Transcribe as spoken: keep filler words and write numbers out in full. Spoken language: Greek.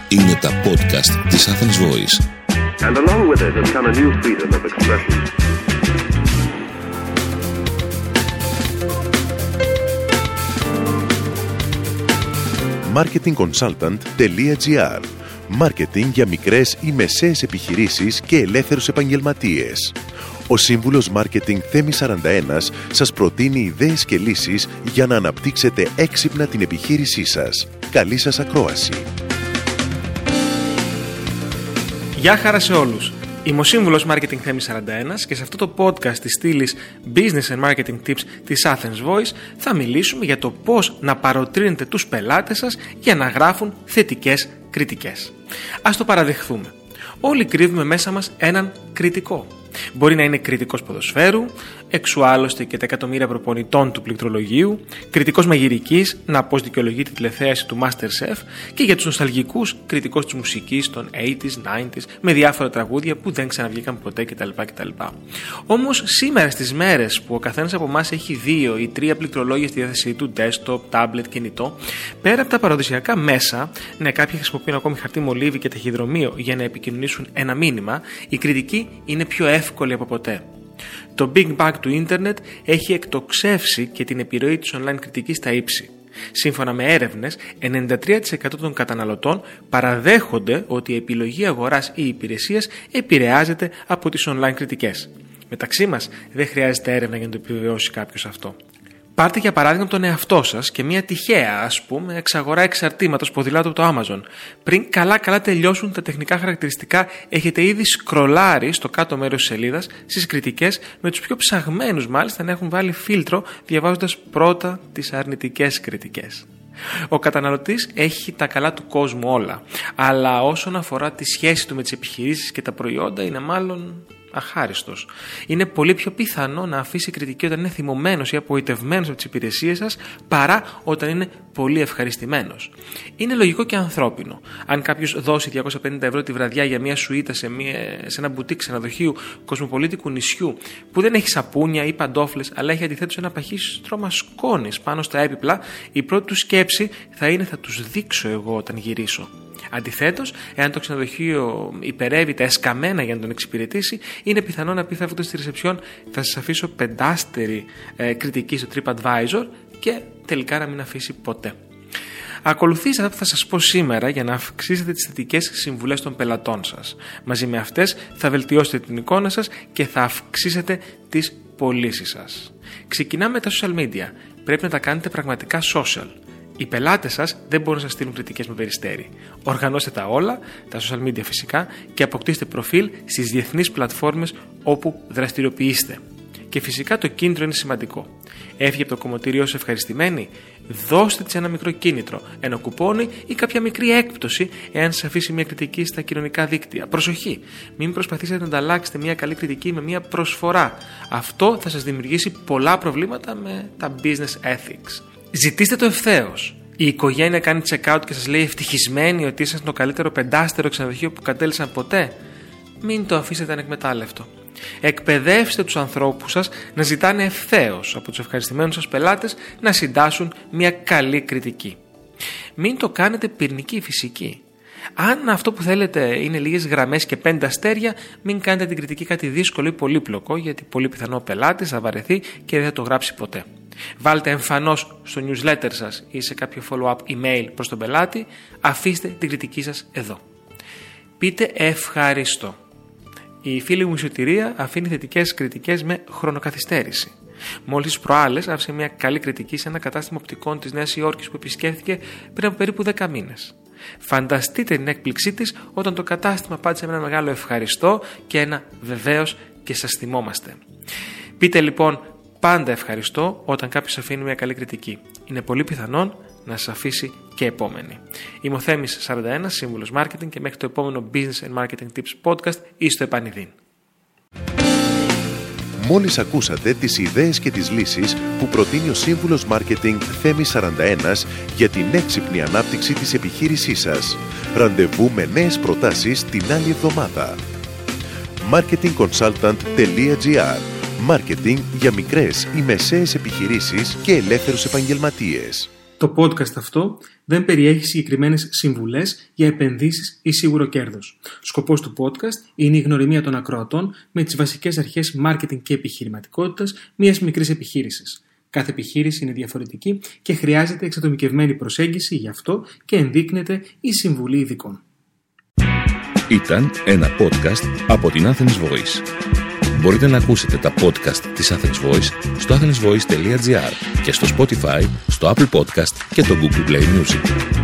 Είναι τα podcast της Athens Voice. And along with it has come a new freedom of expression. μάρκετινγκ κονσάλταντ τελεία τζι άρ. Μάρκετινγκ για μικρές ή μεσαίες επιχειρήσεις και ελεύθερους επαγγελματίες. Ο σύμβουλος Μάρκετινγκ Θέμης σαράντα ένα σας προτείνει ιδέες και λύσεις για να αναπτύξετε έξυπνα την επιχείρησή σας. Καλή σας ακρόαση. Γεια χαρά σε όλους. Είμαι ο σύμβουλος Marketing Θέμης σαράντα ένα και σε αυτό το podcast της στήλης Business and Marketing Tips της Athens Voice θα μιλήσουμε για το πώς να παροτρύνετε τους πελάτες σας για να γράφουν θετικές κριτικές. Ας το παραδεχθούμε. Όλοι κρύβουμε μέσα μας έναν κριτικό. Μπορεί να είναι κριτικός ποδοσφαίρου, εξού άλλωστε και τα εκατομμύρια προπονητών του πληκτρολογίου, κριτικός μαγειρικής, να πώς δικαιολογεί τη τηλεθέαση του MasterChef, και για τους νοσταλγικούς κριτικός της μουσικής των ογδόντα, ενενήντα με διάφορα τραγούδια που δεν ξαναβγήκαν ποτέ κτλ. κτλ. Όμως σήμερα, στις μέρες που ο καθένας από εμάς έχει δύο ή τρία πληκτρολόγια στη διάθεσή του, desktop, tablet, κινητό, πέρα από τα παραδοσιακά μέσα, ναι, κάποιοι χρησιμοποιούν ακόμη χαρτί μολύβι και ταχυδρομείο για να επικοινωνήσουν ένα μήνυμα, η κριτική είναι πιο εύκολη από ποτέ. Το Big Bang του ίντερνετ έχει εκτοξεύσει και την επιρροή της online κριτικής στα ύψη. Σύμφωνα με έρευνες, ενενήντα τρία τοις εκατό των καταναλωτών παραδέχονται ότι η επιλογή αγοράς ή υπηρεσίας επηρεάζεται από τις online κριτικές. Μεταξύ μας, δεν χρειάζεται έρευνα για να το επιβεβαιώσει κάποιος αυτό. Πάρτε για παράδειγμα τον εαυτό σας και μια τυχαία, ας πούμε, εξαγορά εξαρτήματος ποδηλάτου από το Amazon. Πριν καλά-καλά τελειώσουν τα τεχνικά χαρακτηριστικά, έχετε ήδη σκρολάρει στο κάτω μέρος της σελίδας στις κριτικές, με τους πιο ψαγμένους μάλιστα να έχουν βάλει φίλτρο διαβάζοντας πρώτα τις αρνητικές κριτικές. Ο καταναλωτής έχει τα καλά του κόσμου όλα, αλλά όσον αφορά τη σχέση του με τις επιχειρήσεις και τα προϊόντα είναι μάλλον αχάριστος. Είναι πολύ πιο πιθανό να αφήσει κριτική όταν είναι θυμωμένος ή απογοητευμένος από τις υπηρεσίες σας παρά όταν είναι πολύ ευχαριστημένος. Είναι λογικό και ανθρώπινο. Αν κάποιος δώσει διακόσια πενήντα ευρώ τη βραδιά για μια σουίτα σε, μια, σε ένα μπουτίκ ξενοδοχείου κοσμοπολίτικου νησιού που δεν έχει σαπούνια ή παντόφλες, αλλά έχει αντιθέτως ένα παχύ στρώμα σκόνης πάνω στα έπιπλα, η πρώτη του σκέψη θα είναι «θα τους δείξω εγώ όταν γυρίσω». Αντιθέτως, εάν το ξενοδοχείο υπερεύει τα εσκαμμένα για να τον εξυπηρετήσει, είναι πιθανό να πει φεύγοντας στη ρεσεψιόν «θα σας αφήσω πεντάστερη ε, κριτική στο TripAdvisor» και τελικά να μην αφήσει ποτέ. Ακολουθήστε αυτά που θα σας πω σήμερα για να αυξήσετε τις θετικές συμβουλές των πελατών σας. Μαζί με αυτές θα βελτιώσετε την εικόνα σας και θα αυξήσετε τις πωλήσεις σας. Ξεκινάμε με τα social media. Πρέπει να τα κάνετε πραγματικά social. Οι πελάτες σας δεν μπορούν να σας στείλουν κριτικές με περιστέρι. Οργανώστε τα όλα, τα social media φυσικά, και αποκτήστε προφίλ στις διεθνείς πλατφόρμες όπου δραστηριοποιείστε. Και φυσικά το κίνητρο είναι σημαντικό. Έφυγε από το κομμωτήριό σας ευχαριστημένοι, δώστε της ένα μικρό κίνητρο, ένα κουπόνι ή κάποια μικρή έκπτωση εάν σας αφήσει μια κριτική στα κοινωνικά δίκτυα. Προσοχή! Μην προσπαθήσετε να ανταλλάξετε μια καλή κριτική με μια προσφορά. Αυτό θα σας δημιουργήσει πολλά προβλήματα με τα business ethics. Ζητήστε το ευθέως. Η οικογένεια κάνει check-out και σας λέει ευτυχισμένη ότι είσαστε το καλύτερο πεντάστερο ξενοδοχείο που κατέλησαν ποτέ. Μην το αφήσετε ανεκμετάλλευτο. Εκπαιδεύστε τους ανθρώπους σας να ζητάνε ευθέως από τους ευχαριστημένους σας πελάτες να συντάσσουν μια καλή κριτική. Μην το κάνετε πυρηνική φυσική. Αν αυτό που θέλετε είναι λίγες γραμμές και πέντε αστέρια, μην κάνετε την κριτική κάτι δύσκολο ή πολύπλοκο, γιατί πολύ πιθανό ο πελάτης θα βαρεθεί και δεν θα το γράψει ποτέ. Βάλτε εμφανώς στο newsletter σας ή σε κάποιο follow-up email προς τον πελάτη, αφήστε την κριτική σας εδώ. Πείτε ευχαριστώ. Η φίλη μου η Σωτηρία αφήνει θετικές κριτικές με χρονοκαθυστέρηση. Μόλις προάλλες άφησε μια καλή κριτική σε ένα κατάστημα οπτικών της Νέας Υόρκης που επισκέφθηκε πριν από περίπου δέκα μήνες. Φανταστείτε την έκπληξή της όταν το κατάστημα απάντησε με ένα μεγάλο ευχαριστώ και ένα βεβαίως και σας θυμόμαστε. Πείτε λοιπόν πάντα ευχαριστώ όταν κάποιος αφήνει μια καλή κριτική. Είναι πολύ πιθανόν να σας αφήσει και επόμενη. Είμαι ο Θέμης σαράντα ένα, σύμβουλος Marketing, και μέχρι το επόμενο Business and Marketing Tips podcast ή στο επανειδήν. Μόλις ακούσατε τις ιδέες και τις λύσεις που προτείνει ο σύμβουλος Marketing Θέμης σαράντα ένα για την έξυπνη ανάπτυξη της επιχείρησής σας. Ραντεβού με νέες προτάσεις την άλλη εβδομάδα. μάρκετινγκ κονσάλταντ τελεία τζι άρ. Μάρκετινγκ για μικρές ή μεσαίες επιχειρήσεις και ελεύθερους επαγγελματίες. Το podcast αυτό δεν περιέχει συγκεκριμένες συμβουλές για επενδύσεις ή σίγουρο κέρδος. Σκοπός του podcast είναι η γνωριμία των ακροατών με τις βασικές αρχές marketing και επιχειρηματικότητας μιας μικρής επιχείρησης. Κάθε επιχείρηση είναι διαφορετική και χρειάζεται εξατομικευμένη προσέγγιση, γι' αυτό και ενδείκνεται η συμβουλή ειδικών. Ήταν ένα podcast από την Athens Voice. Μπορείτε να ακούσετε τα podcast της Athens Voice στο athens voice dot gr και στο Spotify, στο Apple Podcast και το Google Play Music.